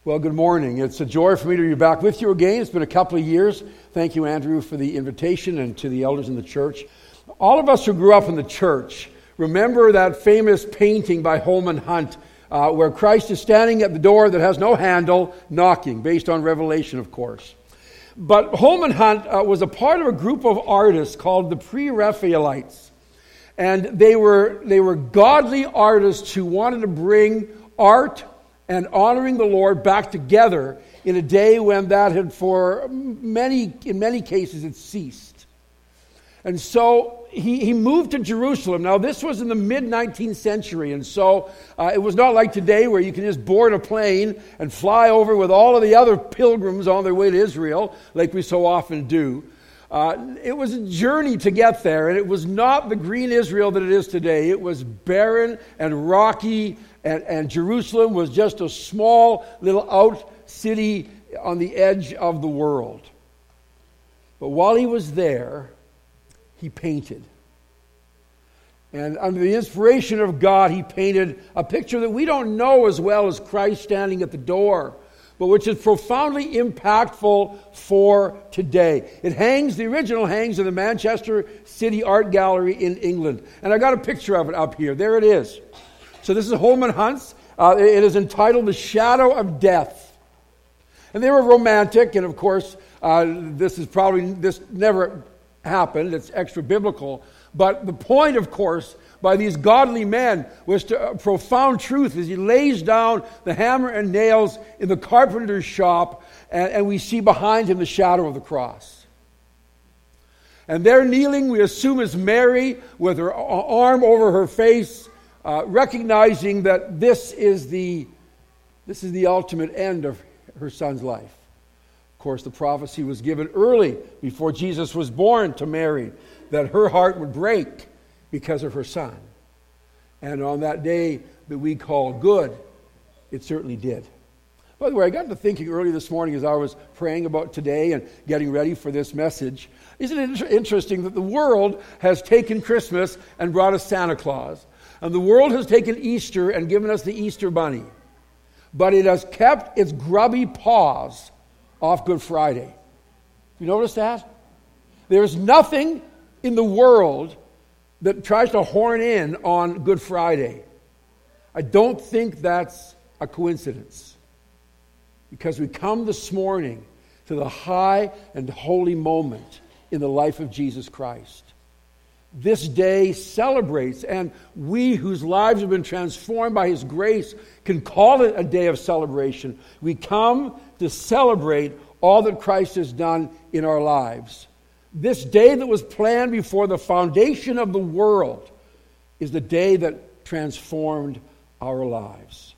Well, good morning. It's a joy for me to be back with you again. It's been a couple of years. Thank you, Andrew, for the invitation, and to the elders in the church. All of us who grew up in the church remember that famous painting by Holman Hunt where Christ is standing at the door that has no handle, knocking, based on Revelation, of course. But Holman Hunt was a part of a group of artists called the Pre-Raphaelites. And they were godly artists who wanted to bring art and honoring the Lord back together in a day when that had, in many cases, it ceased. And so he moved to Jerusalem. Now, this was in the mid-19th century, and so it was not like today where you can just board a plane and fly over with all of the other pilgrims on their way to Israel, like we so often do. It was a journey to get there, and it was not the green Israel that it is today. It was barren and rocky, and Jerusalem was just a small little out city on the edge of the world. But while he was there, he painted. And under the inspiration of God, he painted a picture that we don't know as well as Christ standing at the door, but which is profoundly impactful for today. The original hangs in the Manchester City Art Gallery in England. And I got a picture of it up here. There it is. So this is Holman Hunt's. It is entitled The Shadow of Death. And they were romantic, and of course, this never happened. It's extra biblical. But the point, of course, by these godly men was to a profound truth as he lays down the hammer and nails in the carpenter's shop, and we see behind him the shadow of the cross. And there kneeling, we assume, is Mary with her arm over her face, recognizing that this is the ultimate end of her son's life. Of course, the prophecy was given early before Jesus was born to Mary, that her heart would break because of her son. And on that day that we call good, it certainly did. By the way, I got to thinking early this morning as I was praying about today and getting ready for this message. Isn't it interesting that the world has taken Christmas and brought us Santa Claus? And the world has taken Easter and given us the Easter Bunny. But it has kept its grubby paws off Good Friday. You notice that? There's nothing in the world that tries to horn in on Good Friday. I don't think that's a coincidence. Because we come this morning to the high and holy moment in the life of Jesus Christ. This day celebrates, and we whose lives have been transformed by His grace can call it a day of celebration. We come to celebrate all that Christ has done in our lives. This day that was planned before the foundation of the world is the day that transformed our lives.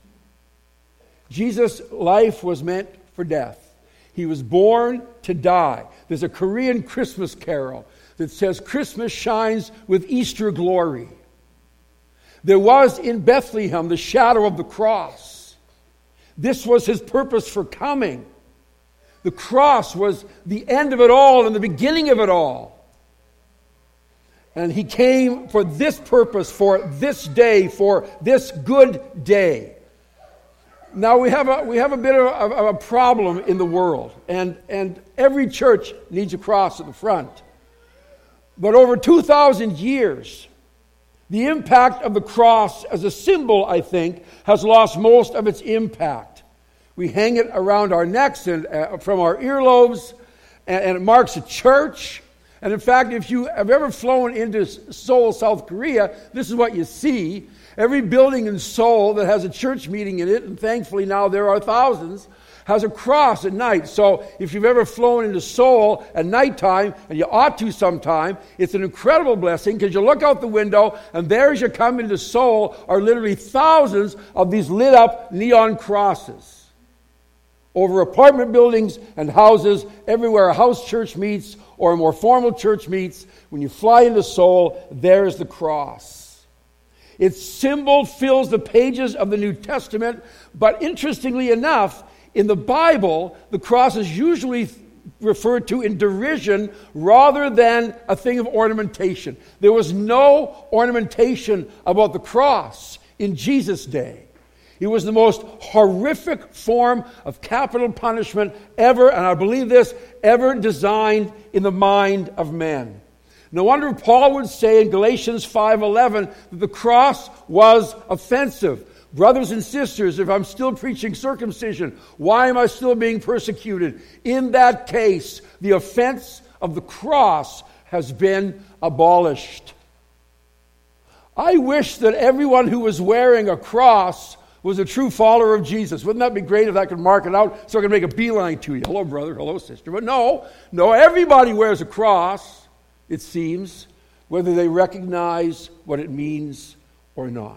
Jesus' life was meant for death. He was born to die. There's a Korean Christmas carol that says, Christmas shines with Easter glory. There was in Bethlehem the shadow of the cross. This was His purpose for coming. The cross was the end of it all and the beginning of it all. And He came for this purpose, for this day, for this good day. Now we have a bit of a problem in the world, and every church needs a cross at the front. But over 2,000 years, the impact of the cross as a symbol, I think, has lost most of its impact. We hang it around our necks and from our earlobes, and it marks a church. And in fact, if you have ever flown into Seoul, South Korea, this is what you see. Every building in Seoul that has a church meeting in it, and thankfully now there are thousands, has a cross at night. So if you've ever flown into Seoul at nighttime, and you ought to sometime, it's an incredible blessing because you look out the window and there as you come into Seoul are literally thousands of these lit up neon crosses over apartment buildings and houses everywhere a house church meets or a more formal church meets. When you fly into Seoul, there's the cross. Its symbol fills the pages of the New Testament, but interestingly enough, in the Bible, the cross is usually referred to in derision rather than a thing of ornamentation. There was no ornamentation about the cross in Jesus' day. It was the most horrific form of capital punishment ever, and I believe this, ever designed in the mind of men. No wonder Paul would say in Galatians 5:11 that the cross was offensive. Brothers and sisters, if I'm still preaching circumcision, why am I still being persecuted? In that case, the offense of the cross has been abolished. I wish that everyone who was wearing a cross was a true follower of Jesus. Wouldn't that be great if I could mark it out so I could make a beeline to you? Hello, brother. Hello, sister. But no, everybody wears a cross, it seems, whether they recognize what it means or not.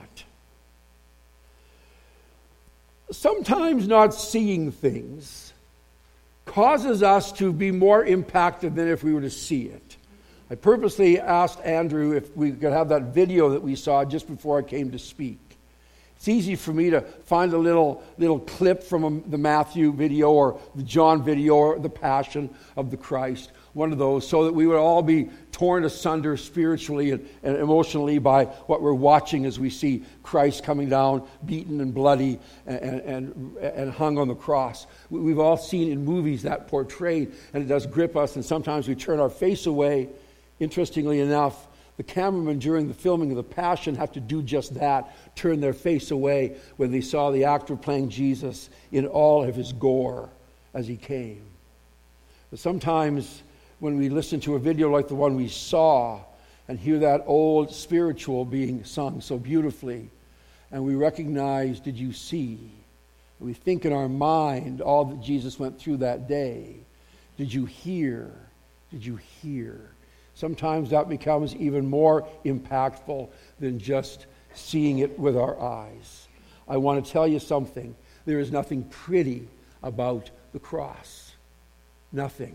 Sometimes not seeing things causes us to be more impacted than if we were to see it. I purposely asked Andrew if we could have that video that we saw just before I came to speak. It's easy for me to find a little clip from the Matthew video or the John video or the Passion of the Christ, one of those, so that we would all be torn asunder spiritually and emotionally by what we're watching as we see Christ coming down, beaten and bloody and hung on the cross. We've all seen in movies that portrayed, and it does grip us, and sometimes we turn our face away. Interestingly enough, the cameramen during the filming of The Passion have to do just that, turn their face away when they saw the actor playing Jesus in all of his gore as he came. But sometimes when we listen to a video like the one we saw and hear that old spiritual being sung so beautifully, and we recognize, did you see? And we think in our mind all that Jesus went through that day. Did you hear? Did you hear? Sometimes that becomes even more impactful than just seeing it with our eyes. I want to tell you something. There is nothing pretty about the cross. Nothing.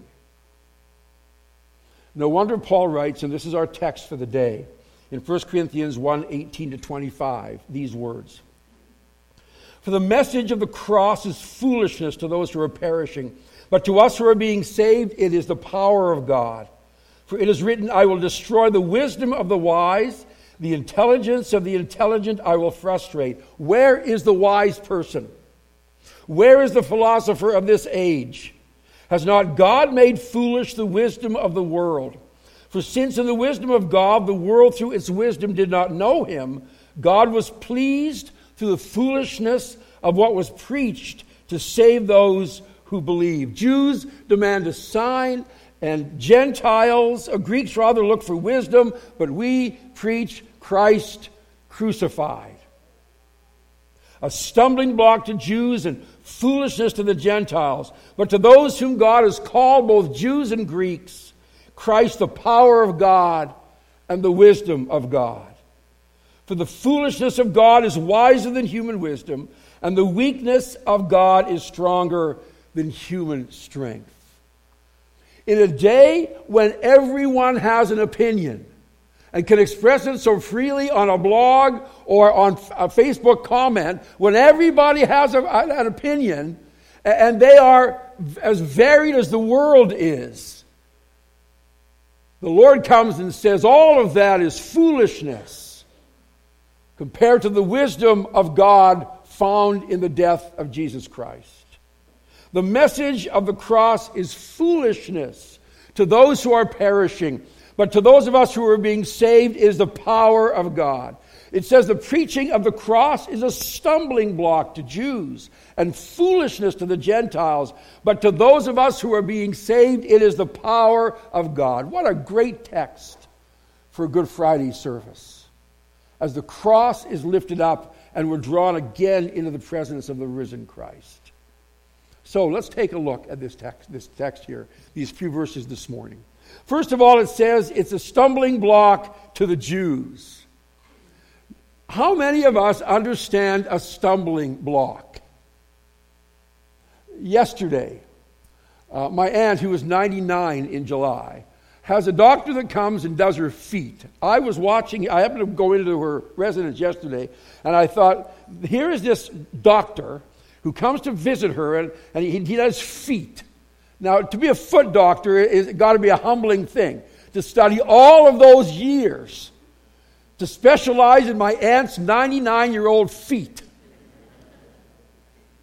No wonder Paul writes, and this is our text for the day, in 1 Corinthians 1:18-25, these words. For the message of the cross is foolishness to those who are perishing, but to us who are being saved, it is the power of God. For it is written, I will destroy the wisdom of the wise, the intelligence of the intelligent I will frustrate. Where is the wise person? Where is the philosopher of this age? Has not God made foolish the wisdom of the world? For since in the wisdom of God, the world through its wisdom did not know him, God was pleased through the foolishness of what was preached to save those who believe. Jews demand a sign, and Gentiles, Greeks rather, look for wisdom, but we preach Christ crucified. A stumbling block to Jews and foolishness to the Gentiles. But to those whom God has called, both Jews and Greeks, Christ the power of God and the wisdom of God. For the foolishness of God is wiser than human wisdom, and the weakness of God is stronger than human strength. In a day when everyone has an opinion and can express it so freely on a blog or on a Facebook comment, when everybody has an opinion and they are as varied as the world is, the Lord comes and says all of that is foolishness compared to the wisdom of God found in the death of Jesus Christ. The message of the cross is foolishness to those who are perishing, but to those of us who are being saved is the power of God. It says the preaching of the cross is a stumbling block to Jews and foolishness to the Gentiles, but to those of us who are being saved, it is the power of God. What a great text for a Good Friday service. As the cross is lifted up and we're drawn again into the presence of the risen Christ. So let's take a look at this text here, these few verses this morning. First of all, it says it's a stumbling block to the Jews. How many of us understand a stumbling block? Yesterday, my aunt, who was 99 in July, has a doctor that comes and does her feet. I was watching, I happened to go into her residence yesterday, and I thought, here is this doctor who comes to visit her, and he does feet. Now, to be a foot doctor is got to be a humbling thing. To study all of those years, to specialize in my aunt's 99-year-old feet.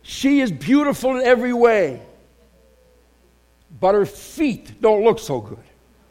She is beautiful in every way, but her feet don't look so good.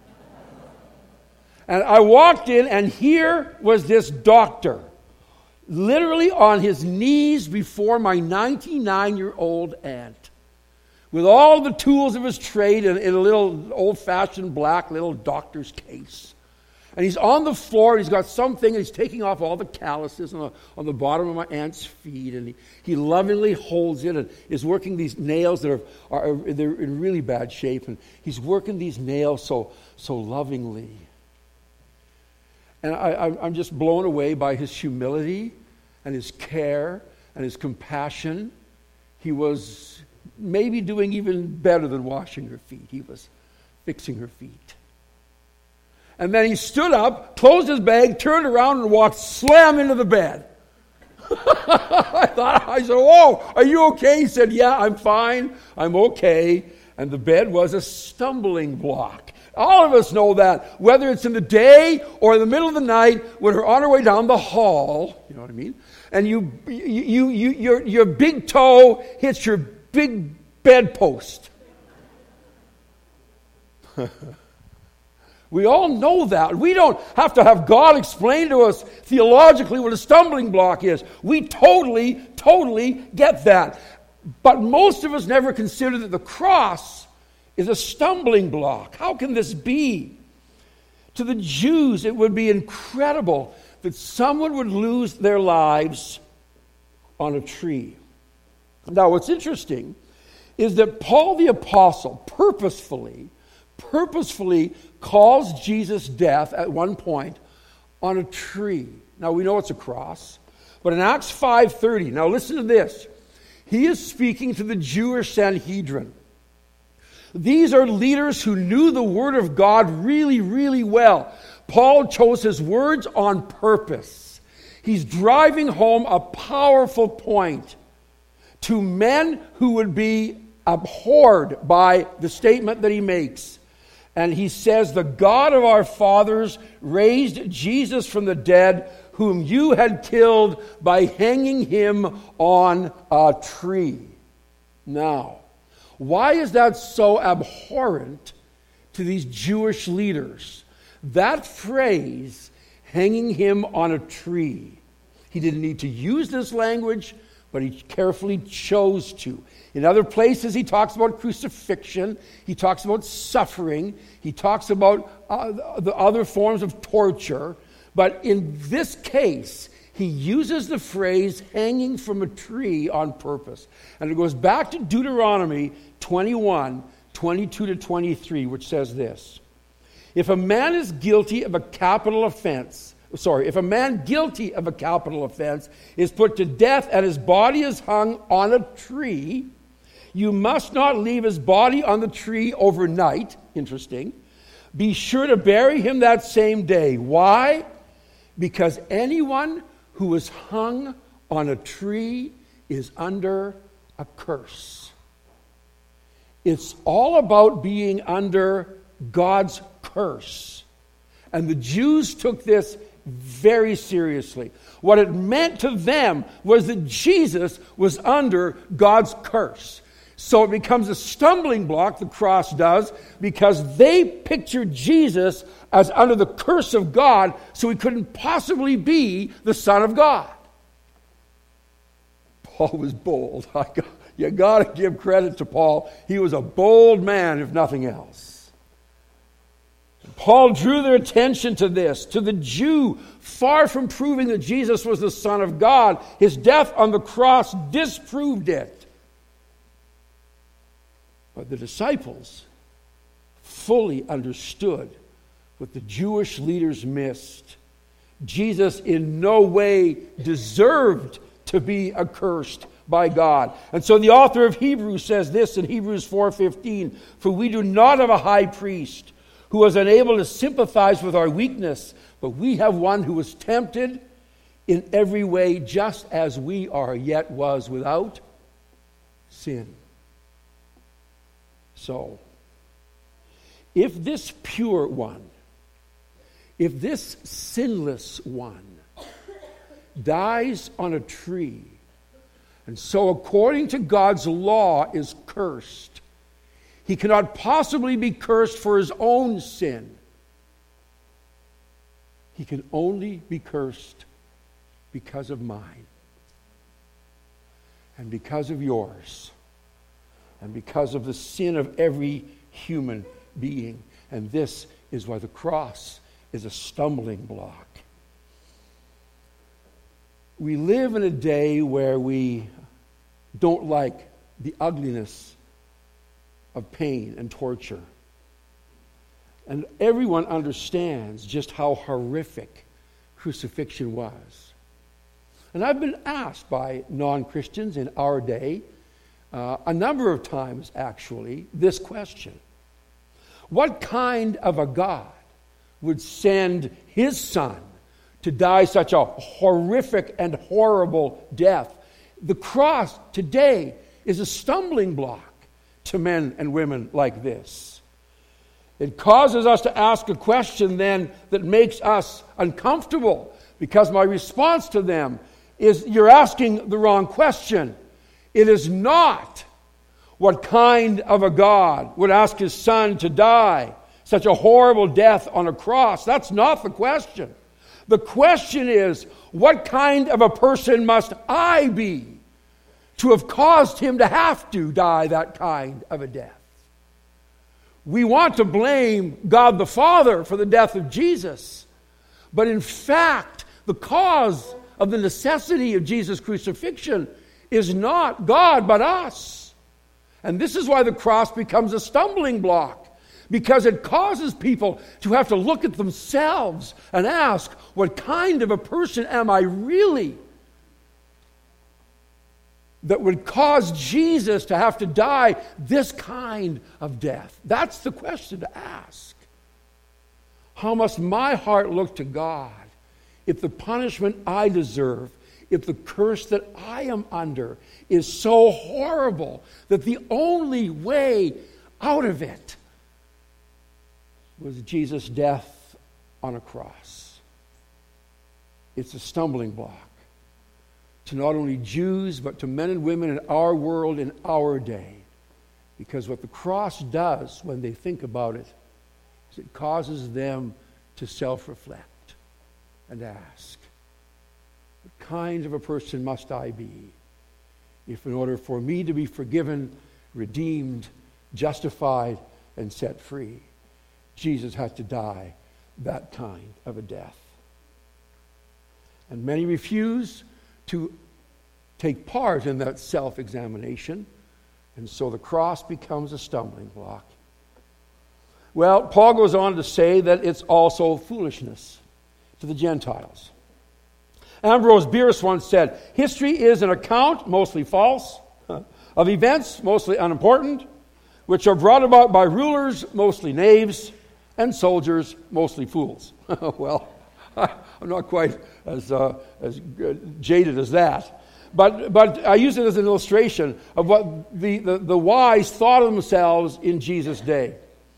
And I walked in, and here was this doctor, literally on his knees before my 99-year-old aunt, with all the tools of his trade in a little old-fashioned black little doctor's case. And he's on the floor, and he's got something, and he's taking off all the calluses on the bottom of my aunt's feet, and he lovingly holds it and is working these nails that they're in really bad shape, and he's working these nails so lovingly. And I'm just blown away by his humility and his care and his compassion. He was maybe doing even better than washing her feet. He was fixing her feet. And then he stood up, closed his bag, turned around, and walked slam into the bed. I said, "Whoa, are you okay?" He said, "Yeah, I'm fine. I'm okay." And the bed was a stumbling block. All of us know that, whether it's in the day or in the middle of the night, when we're on our way down the hall, you know what I mean? And your big toe hits your big bedpost. We all know that. We don't have to have God explain to us theologically what a stumbling block is. We totally get that. But most of us never consider that the cross is a stumbling block. How can this be? To the Jews, it would be incredible that someone would lose their lives on a tree. Now, what's interesting is that Paul the Apostle purposefully calls Jesus' death at one point on a tree. Now, we know it's a cross, but in Acts 5:30, now listen to this. He is speaking to the Jewish Sanhedrin. These are leaders who knew the Word of God really, really well. Paul chose his words on purpose. He's driving home a powerful point to men who would be abhorred by the statement that he makes. And he says, "The God of our fathers raised Jesus from the dead, whom you had killed by hanging him on a tree." Now, why is that so abhorrent to these Jewish leaders? That phrase, hanging him on a tree. He didn't need to use this language, but he carefully chose to. In other places, he talks about crucifixion. He talks about suffering. He talks about the other forms of torture. But in this case, he uses the phrase hanging from a tree on purpose. And it goes back to Deuteronomy 21, 22 to 23, which says this. If a man guilty of a capital offense is put to death and his body is hung on a tree, you must not leave his body on the tree overnight. Interesting. Be sure to bury him that same day. Why? Because anyone who is hung on a tree is under a curse. It's all about being under God's curse. And the Jews took this very seriously. What it meant to them was that Jesus was under God's curse. So it becomes a stumbling block, the cross does, because they pictured Jesus as under the curse of God, so he couldn't possibly be the Son of God. Paul was bold. You got to give credit to Paul. He was a bold man, if nothing else. Paul drew their attention to this. To the Jew, far from proving that Jesus was the Son of God, his death on the cross disproved it. But the disciples fully understood what the Jewish leaders missed. Jesus in no way deserved to be accursed by God. And so the author of Hebrews says this in Hebrews 4:15, "For we do not have a high priest who was unable to sympathize with our weakness, but we have one who was tempted in every way just as we are, yet was without sin." So, if this pure one, if this sinless one dies on a tree, and so according to God's law is cursed. He cannot possibly be cursed for his own sin. He can only be cursed because of mine, and because of yours, and because of the sin of every human being. And this is why the cross is a stumbling block. We live in a day where we don't like the ugliness of pain and torture. And everyone understands just how horrific crucifixion was. And I've been asked by non-Christians in our day, a number of times actually, this question. What kind of a God would send his son to die such a horrific and horrible death? The cross today is a stumbling block to men and women like this. It causes us to ask a question then that makes us uncomfortable, because my response to them is, you're asking the wrong question. It is not what kind of a God would ask his son to die such a horrible death on a cross. That's not the question. The question is, what kind of a person must I be to have caused him to have to die that kind of a death? We want to blame God the Father for the death of Jesus. But in fact, the cause of the necessity of Jesus' crucifixion is not God, but us. And this is why the cross becomes a stumbling block, because it causes people to have to look at themselves and ask, what kind of a person am I really that would cause Jesus to have to die this kind of death? That's the question to ask. How must my heart look to God if the punishment I deserve, if the curse that I am under is so horrible that the only way out of it was Jesus' death on a cross? It's a stumbling block to not only Jews, but to men and women in our world, in our day. Because what the cross does when they think about it is it causes them to self-reflect and ask, what kind of a person must I be if in order for me to be forgiven, redeemed, justified, and set free, Jesus had to die that kind of a death? And many refuse to take part in that self-examination, and so the cross becomes a stumbling block. Well, Paul goes on to say that it's also foolishness to the Gentiles. Ambrose Bierce once said, history is an account, mostly false, of events, mostly unimportant, which are brought about by rulers, mostly knaves, and soldiers, mostly fools. Well, I'm not quite as jaded as that. But I use it as an illustration of what the wise thought of themselves in Jesus' day.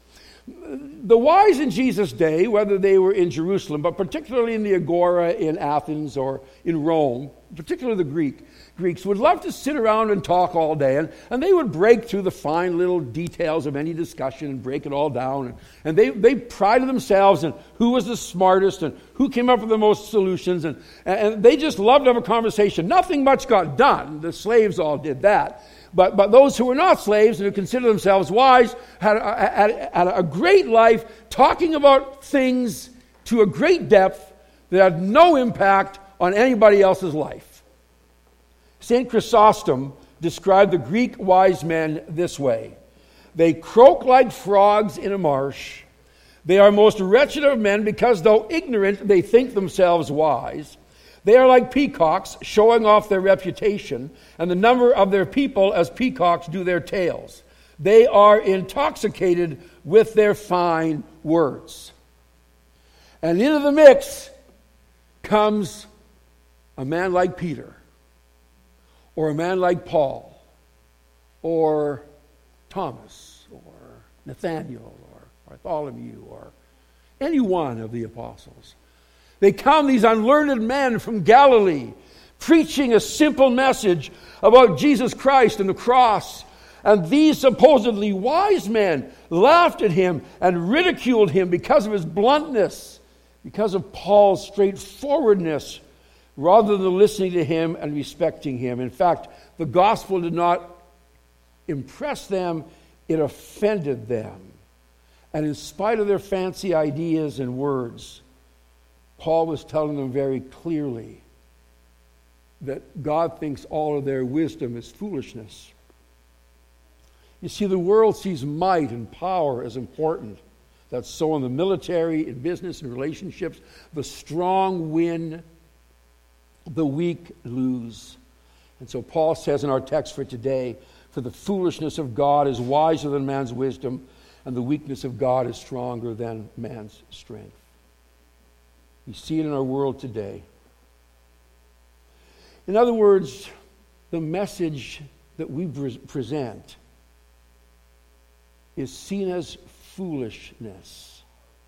The wise in Jesus' day, whether they were in Jerusalem, but particularly in the Agora in Athens or in Rome, particularly the Greeks, would love to sit around and talk all day, and they would break through the fine little details of any discussion and break it all down. And they prided themselves in who was the smartest and who came up with the most solutions, and they just loved to have a conversation. Nothing much got done. The slaves all did that. But those who were not slaves and who considered themselves wise had a great life talking about things to a great depth that had no impact on anybody else's life. St. Chrysostom described the Greek wise men this way: they croak like frogs in a marsh. They are most wretched of men because, though ignorant, they think themselves wise. They are like peacocks, showing off their reputation, and the number of their people as peacocks do their tails. They are intoxicated with their fine words. And into the mix comes a man like Peter, or a man like Paul, or Thomas, or Nathaniel, or Bartholomew, or any one of the apostles. They come, these unlearned men from Galilee, preaching a simple message about Jesus Christ and the cross. And these supposedly wise men laughed at him and ridiculed him because of his bluntness, because of Paul's straightforwardness, rather than listening to him and respecting him. In fact, the gospel did not impress them, it offended them. And in spite of their fancy ideas and words, Paul was telling them very clearly that God thinks all of their wisdom is foolishness. You see, the world sees might and power as important. That's so in the military, in business, in relationships. The strong win, the weak lose. And so Paul says in our text for today, for the foolishness of God is wiser than man's wisdom, and the weakness of God is stronger than man's strength. We see it in our world today. In other words, the message that we present is seen as foolishness.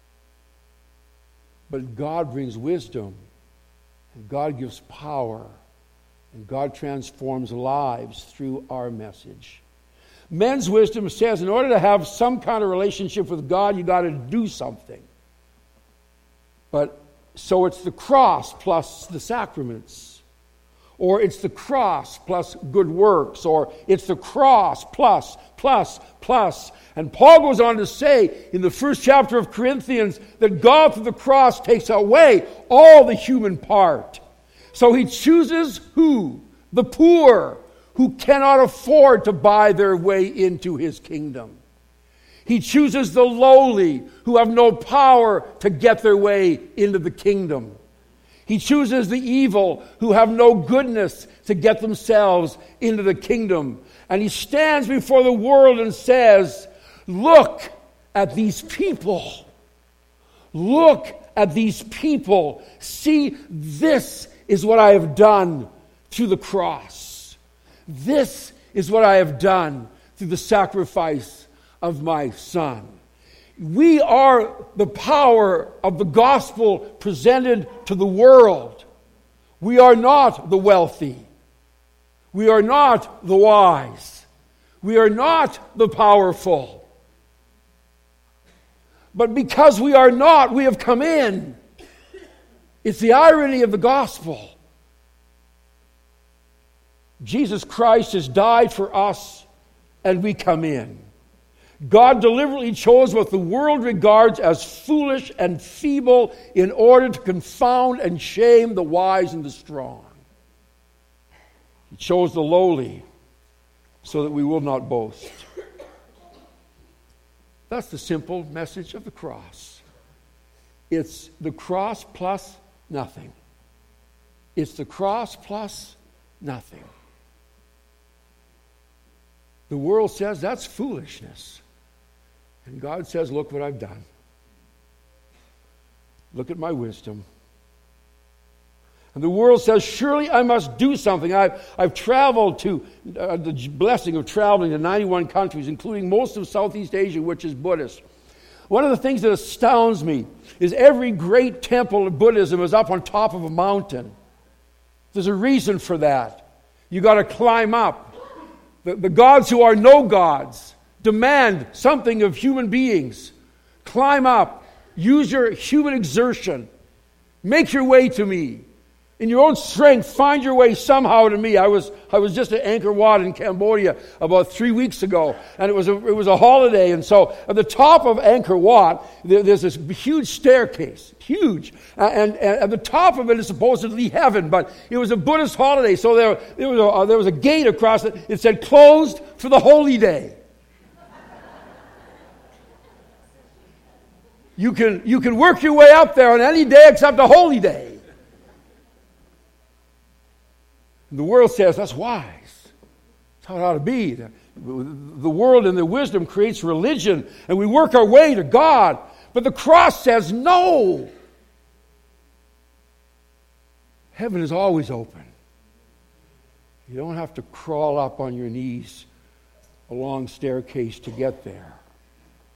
But God brings wisdom, and God gives power, and God transforms lives through our message. Men's wisdom says in order to have some kind of relationship with God, you got to do something. But so it's the cross plus the sacraments. Or it's the cross plus good works. Or it's the cross plus. And Paul goes on to say in the first chapter of Corinthians that God through the cross takes away all the human part. So he chooses who? The poor, who cannot afford to buy their way into his kingdom. He chooses the lowly, who have no power to get their way into the kingdom. He chooses the evil, who have no goodness to get themselves into the kingdom. And he stands before the world and says, look at these people. Look at these people. See, this is what I have done through the cross. This is what I have done through the sacrifice of my Son. We are the power of the gospel presented to the world. We are not the wealthy. We are not the wise. We are not the powerful. But because we are not, we have come in. It's the irony of the gospel. Jesus Christ has died for us, and we come in. God deliberately chose what the world regards as foolish and feeble in order to confound and shame the wise and the strong. He chose the lowly so that we will not boast. That's the simple message of the cross. It's the cross plus nothing. It's the cross plus nothing. The world says that's foolishness. And God says, look what I've done. Look at my wisdom. And the world says, surely I must do something. I've traveled to, the blessing of traveling to 91 countries, including most of Southeast Asia, which is Buddhist. One of the things that astounds me is every great temple of Buddhism is up on top of a mountain. There's a reason for that. You got to climb up. The gods who are no gods demand something of human beings. Climb up. Use your human exertion. Make your way to me. In your own strength, find your way somehow to me. I was just at Angkor Wat in Cambodia about 3 weeks ago, and it was a holiday. And so at the top of Angkor Wat, there's this huge staircase, huge, and at the top of it is supposedly heaven. But it was a Buddhist holiday, so there was a gate across it. It said closed for the holy day. You can work your way up there on any day except a holy day. The world says that's wise. That's how it ought to be. The world and their wisdom creates religion, and we work our way to God. But the cross says no. Heaven is always open. You don't have to crawl up on your knees a long staircase to get there.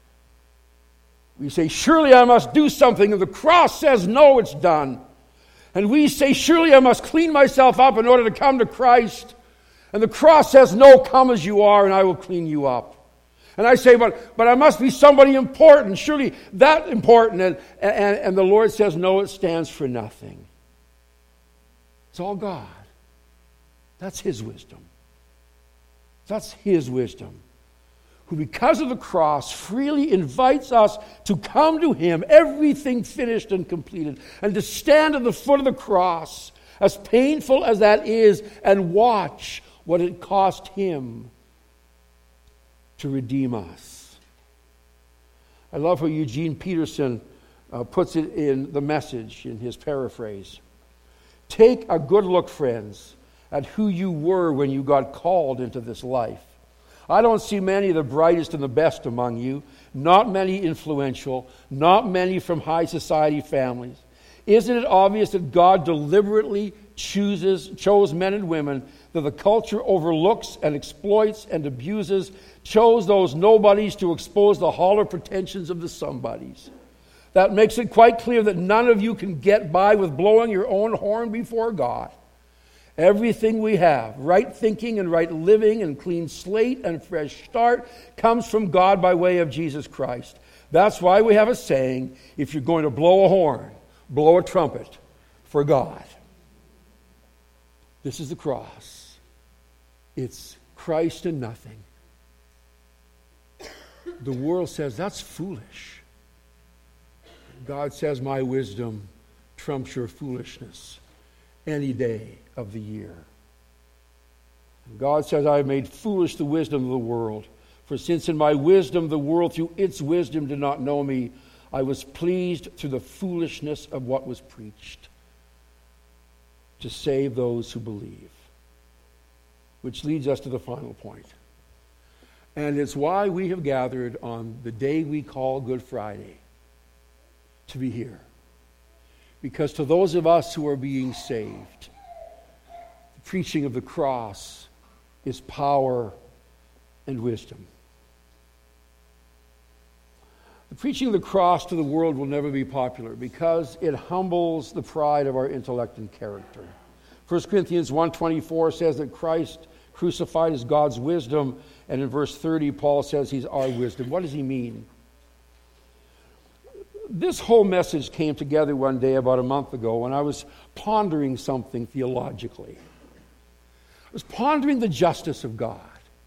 We say, surely I must do something. And the cross says, no, it's done. And we say, surely I must clean myself up in order to come to Christ. And the cross says, no, come as you are and I will clean you up. And I say, but I must be somebody important, surely that important. And the Lord says, no, it stands for nothing. It's all God. That's His wisdom. That's His wisdom. Who because of the cross freely invites us to come to Him, everything finished and completed, and to stand at the foot of the cross, as painful as that is, and watch what it cost Him to redeem us. I love how Eugene Peterson puts it in The Message, in his paraphrase. Take a good look, friends, at who you were when you got called into this life. I don't see many of the brightest and the best among you, not many influential, not many from high society families. Isn't it obvious that God deliberately chose men and women that the culture overlooks and exploits and abuses, chose those nobodies to expose the hollow pretensions of the somebodies? That makes it quite clear that none of you can get by with blowing your own horn before God. Everything we have, right thinking and right living and clean slate and fresh start, comes from God by way of Jesus Christ. That's why we have a saying, if you're going to blow a horn, blow a trumpet for God. This is the cross. It's Christ and nothing. The world says that's foolish. God says my wisdom trumps your foolishness any day of the year. God says, I have made foolish the wisdom of the world. For since in my wisdom the world through its wisdom did not know me, I was pleased through the foolishness of what was preached to save those who believe. Which leads us to the final point. And it's why we have gathered on the day we call Good Friday to be here. Because to those of us who are being saved, the preaching of the cross is power and wisdom. The preaching of the cross to the world will never be popular because it humbles the pride of our intellect and character. 1 Corinthians 1:24 says that Christ crucified is God's wisdom, and in verse 30 Paul says He's our wisdom. What does he mean? This whole message came together one day about a month ago when I was pondering something theologically. I was pondering the justice of God.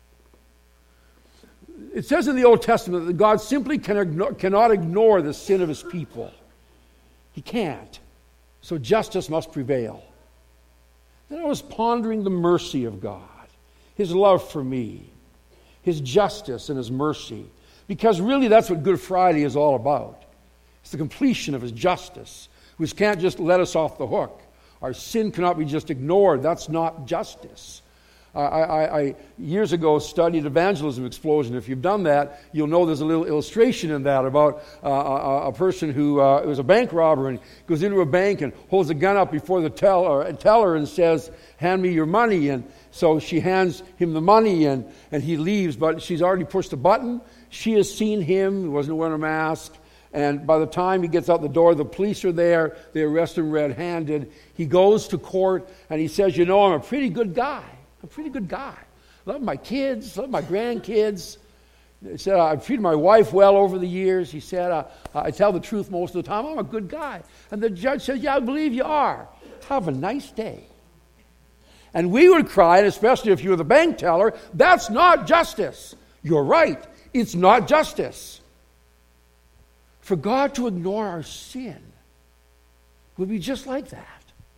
It says in the Old Testament that God simply cannot ignore the sin of His people. He can't. So justice must prevail. Then I was pondering the mercy of God, His love for me, His justice and His mercy. Because really that's what Good Friday is all about. It's the completion of His justice, which can't just let us off the hook. Our sin cannot be just ignored. That's not justice. I years ago studied evangelism explosion. If you've done that, you'll know there's a little illustration in that about a person who was a bank robber and goes into a bank and holds a gun up before the teller and says, hand me your money. And so she hands him the money and he leaves, but she's already pushed a button. She has seen him. He wasn't wearing a mask. And by the time he gets out the door, the police are there. They arrest him red-handed. He goes to court and he says, you know, I'm a pretty good guy. I'm a pretty good guy. Love my kids, love my grandkids. He said, I've treated my wife well over the years. He said, I tell the truth most of the time. I'm a good guy. And the judge says, yeah, I believe you are. Have a nice day. And we would cry, and especially if you were the bank teller, that's not justice. You're right. It's not justice. For God to ignore our sin would be just like that.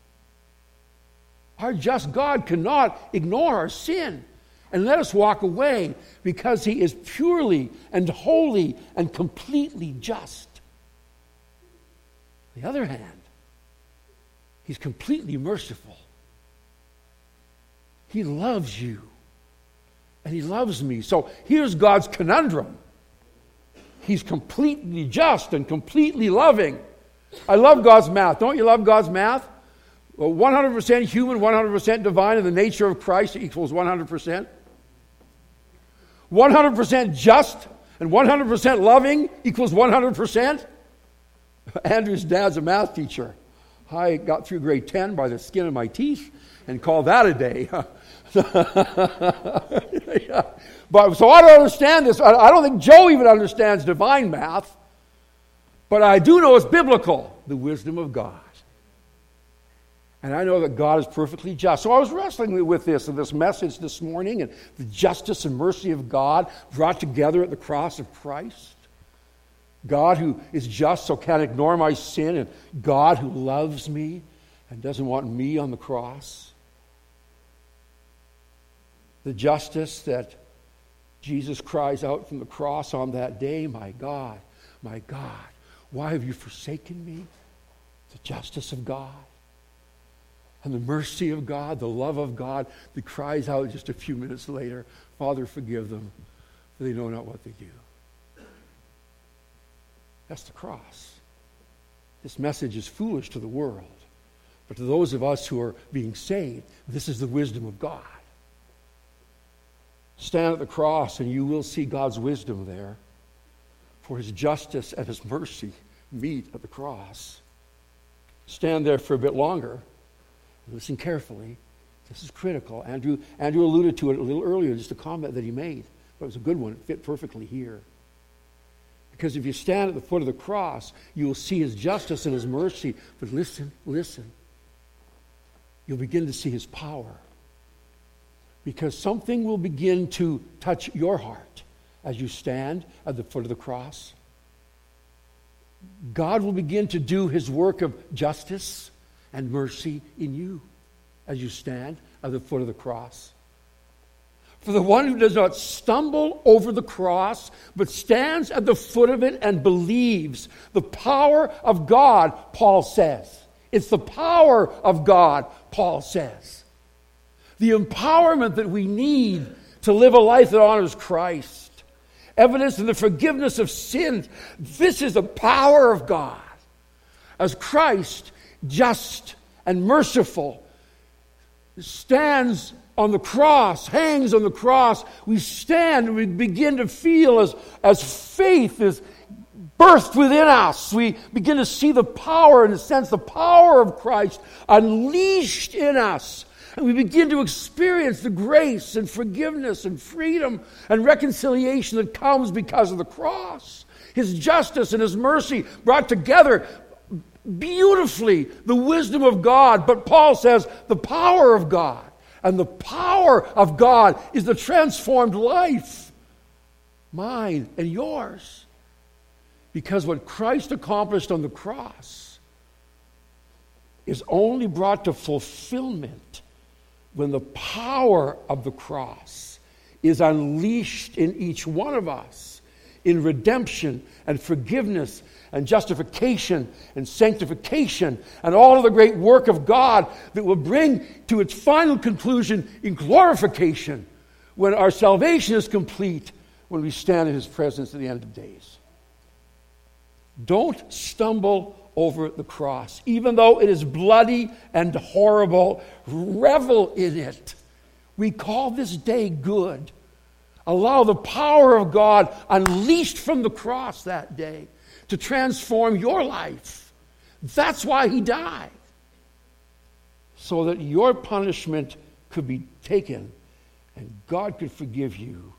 Our just God cannot ignore our sin and let us walk away because He is purely and wholly and completely just. On the other hand, He's completely merciful. He loves you and He loves me. So here's God's conundrum. He's completely just and completely loving. I love God's math. Don't you love God's math? Well, 100% human, 100% divine in the nature of Christ equals 100%. 100% just and 100% loving equals 100%. Andrew's dad's a math teacher. I got through grade 10 by the skin of my teeth and call that a day. Yeah. But so I don't understand this. I don't think Joe even understands divine math. But I do know it's biblical, the wisdom of God. And I know that God is perfectly just. So I was wrestling with this message this morning, and the justice and mercy of God brought together at the cross of Christ. God who is just, so can't ignore my sin, and God who loves me and doesn't want me on the cross. The justice that Jesus cries out from the cross on that day, my God, why have you forsaken me? The justice of God. And the mercy of God, the love of God that cries out just a few minutes later, Father, forgive them, for they know not what they do. That's the cross. This message is foolish to the world. But to those of us who are being saved, this is the wisdom of God. Stand at the cross and you will see God's wisdom there. For his justice and his mercy meet at the cross. Stand there for a bit longer. Listen carefully. This is critical. Andrew alluded to it a little earlier, just a comment that he made. But it was a good one. It fit perfectly here. Because if you stand at the foot of the cross, you will see his justice and his mercy. But listen. You'll begin to see his power. Because something will begin to touch your heart as you stand at the foot of the cross. God will begin to do his work of justice and mercy in you as you stand at the foot of the cross. For the one who does not stumble over the cross, but stands at the foot of it and believes the power of God, Paul says. It's the power of God, Paul says. The empowerment that we need to live a life that honors Christ. Evidence in the forgiveness of sins. This is the power of God. As Christ, just and merciful, stands on the cross, hangs on the cross, we stand and we begin to feel as faith is birthed within us. We begin to see the power, in a sense, the power of Christ unleashed in us. And we begin to experience the grace and forgiveness and freedom and reconciliation that comes because of the cross. His justice and his mercy brought together beautifully the wisdom of God. But Paul says the power of God. And the power of God is the transformed life. Mine and yours. Because what Christ accomplished on the cross is only brought to fulfillment when the power of the cross is unleashed in each one of us in redemption and forgiveness and justification and sanctification and all of the great work of God that will bring to its final conclusion in glorification when our salvation is complete, when we stand in his presence at the end of days. Don't stumble over the cross. Even though it is bloody and horrible, revel in it. We call this day good. Allow the power of God unleashed from the cross that day to transform your life. That's why he died. So that your punishment could be taken and God could forgive you.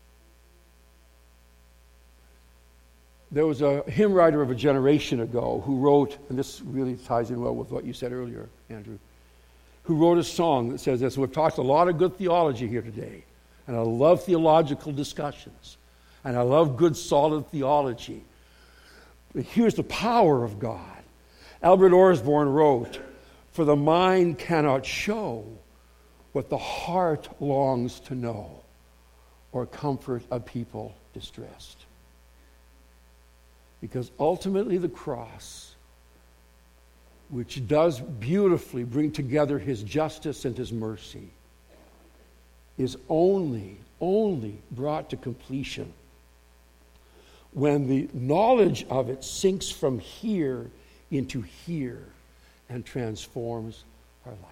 There was a hymn writer of a generation ago who wrote, and this really ties in well with what you said earlier, Andrew, who wrote a song that says this. We've talked a lot of good theology here today, and I love theological discussions, and I love good, solid theology. But here's the power of God. Albert Osborne wrote, "For the mind cannot show what the heart longs to know, or comfort a people distressed." Because ultimately the cross, which does beautifully bring together his justice and his mercy, is only brought to completion when the knowledge of it sinks from here into here and transforms our life.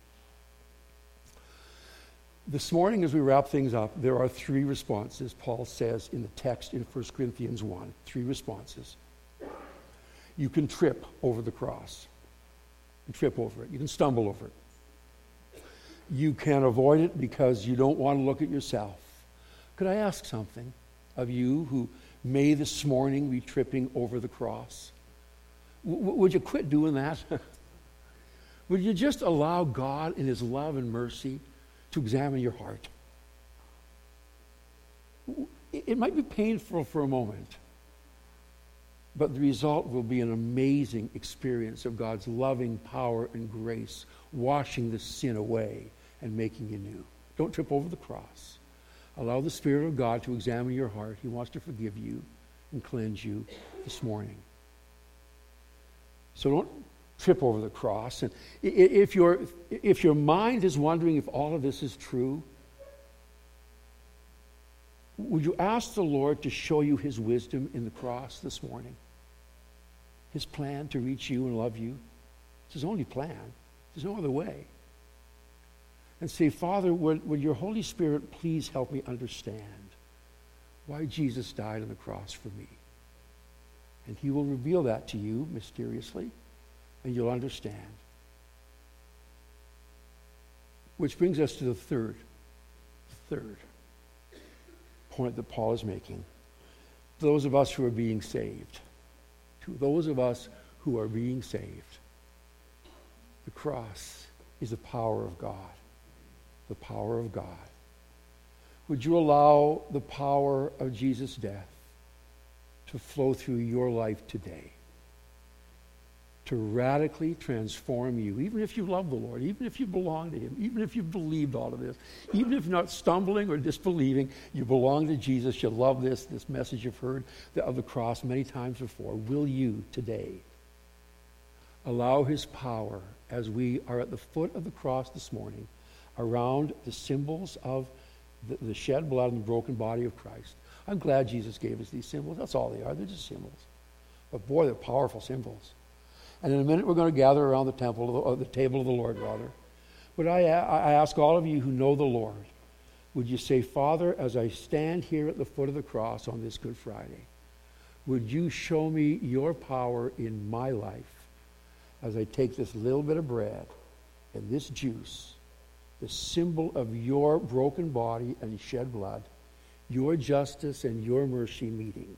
This morning, as we wrap things up, there are three responses, Paul says in the text in 1 Corinthians 1. Three responses. You can trip over the cross. and trip over it. You can stumble over it. You can avoid it because you don't want to look at yourself. Could I ask something of you who may this morning be tripping over the cross? Would you quit doing that? Would you just allow God in his love and mercy to examine your heart? It might be painful for a moment, but the result will be an amazing experience of God's loving power and grace, washing the sin away and making you new. Don't trip over the cross. Allow the Spirit of God to examine your heart. He wants to forgive you and cleanse you this morning. So don't trip over the cross. And if your mind is wondering if all of this is true, would you ask the Lord to show you his wisdom in the cross this morning? His plan to reach you and love you. It's his only plan. There's no other way. And say, Father, would your Holy Spirit please help me understand why Jesus died on the cross for me? And he will reveal that to you mysteriously, and you'll understand. Which brings us to the third point that Paul is making. Those of us who are being saved. To those of us who are being saved. The cross is the power of God. The power of God. Would you allow the power of Jesus' death to flow through your life today? To radically transform you, even if you love the Lord, even if you belong to him, even if you've believed all of this, even if not stumbling or disbelieving, you belong to Jesus, you love this message you've heard of the cross many times before. Will you today allow his power, as we are at the foot of the cross this morning, around the symbols of the shed blood and the broken body of Christ? I'm glad Jesus gave us these symbols. That's all they are. They're just symbols. But boy, they're powerful symbols. And in a minute, we're going to gather around the the table of the Lord, rather. But I ask all of you who know the Lord, would you say, Father, as I stand here at the foot of the cross on this Good Friday, would you show me your power in my life as I take this little bit of bread and this juice, the symbol of your broken body and shed blood, your justice and your mercy meeting.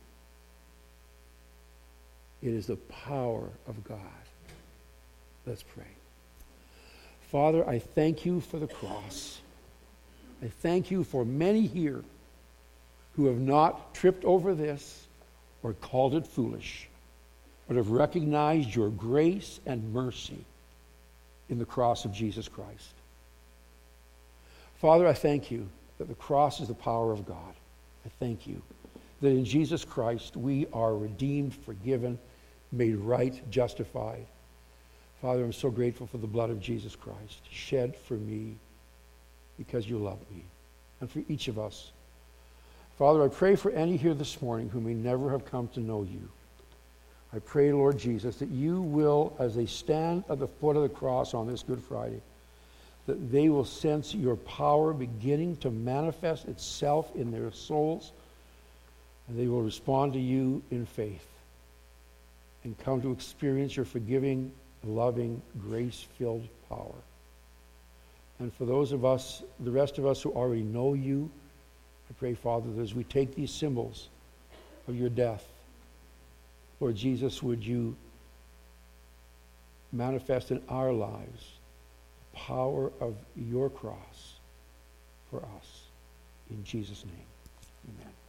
It is the power of God. Let's pray. Father, I thank you for the cross. I thank you for many here who have not tripped over this or called it foolish, but have recognized your grace and mercy in the cross of Jesus Christ. Father, I thank you that the cross is the power of God. I thank you that in Jesus Christ we are redeemed, forgiven, made right, justified. Father, I'm so grateful for the blood of Jesus Christ shed for me because you love me, and for each of us. Father, I pray for any here this morning who may never have come to know you. I pray, Lord Jesus, that you will, as they stand at the foot of the cross on this Good Friday, that they will sense your power beginning to manifest itself in their souls, and they will respond to you in faith and come to experience your forgiving, loving, grace-filled power. And for those of us, the rest of us who already know you, I pray, Father, that as we take these symbols of your death, Lord Jesus, would you manifest in our lives the power of your cross for us. In Jesus' name, amen.